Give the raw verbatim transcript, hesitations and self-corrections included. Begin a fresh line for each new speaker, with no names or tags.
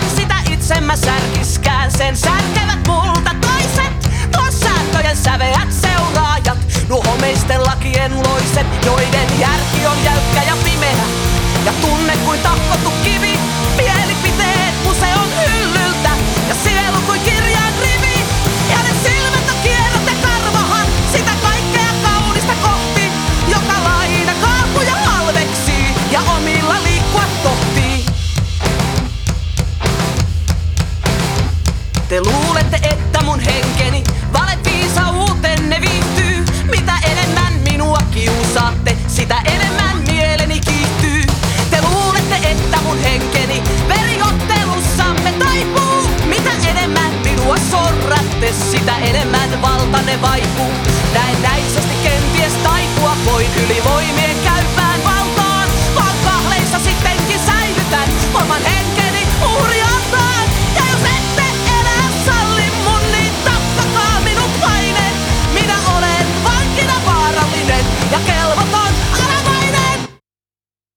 sitä itse mä särkiskään. Sen särkevät multa toiset, tuon sääntöjen säveät seuraajat. Nuo homeisten lakien loiset, joiden järki on jäykkä ja pimeä. Ja tunne kuin tahkottu kivi, mielipiteet museon hyllyltä. Ja sielu kuin kirjan rivi, ja ne silmät on kierrot ja karvahan. Sitä kaikkea kaunista kohti, joka laina kaapuja halveksii. Ja omilla liikkua tohtii. Te luulette, että mun henkeni valeviisauutenne viihtyy. Mitä enemmän minua kiusaatte, sitä enemmän mieleni kiihtyy. Te luulette, että mun henkeni veriottelussamme taipuu. Mitä enemmän minua sorratte, sitä enemmän valtanne vaipuu. Näennäisesti kenties taipua voin yli voimien käydä.